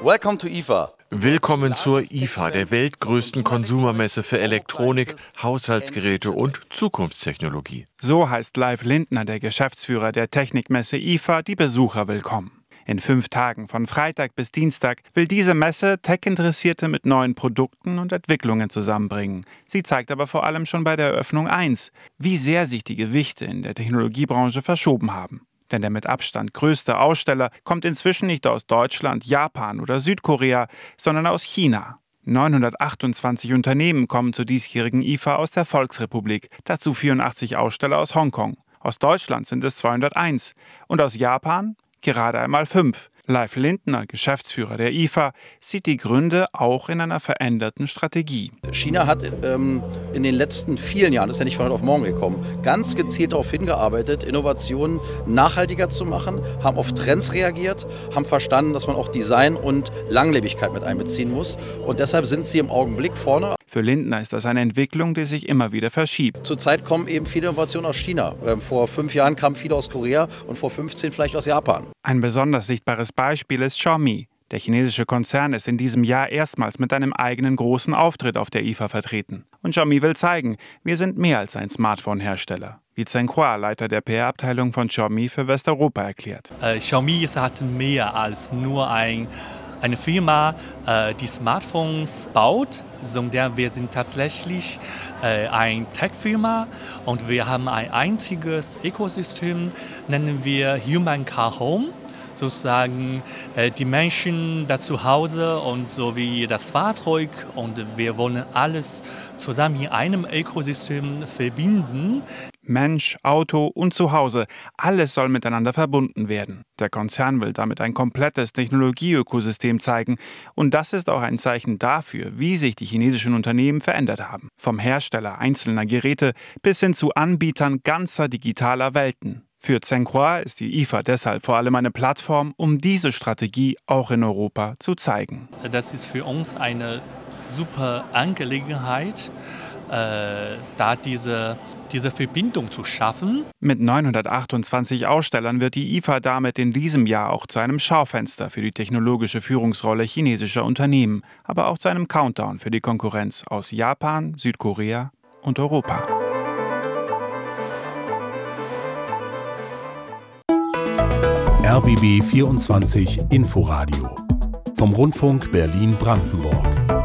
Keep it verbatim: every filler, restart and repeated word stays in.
Welcome to I F A. Willkommen zur I F A, der weltgrößten Konsumermesse für Elektronik, Haushaltsgeräte und Zukunftstechnologie. So heißt Leif Lindner, der Geschäftsführer der Technikmesse I F A, die Besucher willkommen. In fünf Tagen von Freitag bis Dienstag will diese Messe Tech-Interessierte mit neuen Produkten und Entwicklungen zusammenbringen. Sie zeigt aber vor allem schon bei der Eröffnung eins, wie sehr sich die Gewichte in der Technologiebranche verschoben haben. Denn der mit Abstand größte Aussteller kommt inzwischen nicht aus Deutschland, Japan oder Südkorea, sondern aus China. neunhundertachtundzwanzig Unternehmen kommen zur diesjährigen I F A aus der Volksrepublik, dazu vierundachtzig Aussteller aus Hongkong. Aus Deutschland sind es zweihunderteins und aus Japan gerade einmal fünf. Leif Lindner, Geschäftsführer der I F A, sieht die Gründe auch in einer veränderten Strategie. China hat ähm, in den letzten vielen Jahren, ist ja nicht von heute auf morgen gekommen, ganz gezielt darauf hingearbeitet, Innovationen nachhaltiger zu machen, haben auf Trends reagiert, haben verstanden, dass man auch Design und Langlebigkeit mit einbeziehen muss. Und deshalb sind sie im Augenblick vorne. Für Lindner ist das eine Entwicklung, die sich immer wieder verschiebt. Zurzeit kommen eben viele Innovationen aus China. Ähm, vor fünf Jahren kamen viele aus Korea und vor fünfzehn vielleicht aus Japan. Ein besonders sichtbares Beispiel ist Xiaomi. Der chinesische Konzern ist in diesem Jahr erstmals mit einem eigenen großen Auftritt auf der I F A vertreten. Und Xiaomi will zeigen, wir sind mehr als ein Smartphone-Hersteller. Wie Zheng Hua, Leiter der P R-Abteilung von Xiaomi für Westeuropa, erklärt. Äh, Xiaomi hat mehr als nur ein, eine Firma, äh, die Smartphones baut, sondern wir sind tatsächlich äh, eine Tech-Firma und wir haben ein einziges Ökosystem, nennen wir Human Car Home. Sozusagen äh, die Menschen da zu Hause und sowie das Fahrzeug, und wir wollen alles zusammen in einem Ökosystem verbinden. Mensch, Auto und Zuhause, alles soll miteinander verbunden werden. Der Konzern will damit ein komplettes Technologieökosystem zeigen, und das ist auch ein Zeichen dafür, wie sich die chinesischen Unternehmen verändert haben. Vom Hersteller einzelner Geräte bis hin zu Anbietern ganzer digitaler Welten. Für Zheng Hua ist die I F A deshalb vor allem eine Plattform, um diese Strategie auch in Europa zu zeigen. Das ist für uns eine super Angelegenheit, äh, da diese, diese Verbindung zu schaffen. Mit neunhundertachtundzwanzig Ausstellern wird die I F A damit in diesem Jahr auch zu einem Schaufenster für die technologische Führungsrolle chinesischer Unternehmen, aber auch zu einem Countdown für die Konkurrenz aus Japan, Südkorea und Europa. R B B vierundzwanzig Inforadio vom Rundfunk Berlin-Brandenburg.